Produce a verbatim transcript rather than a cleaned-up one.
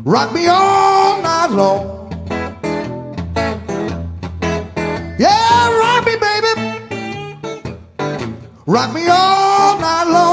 rock me all night long. Yeah, rock me, baby, rock me all night long.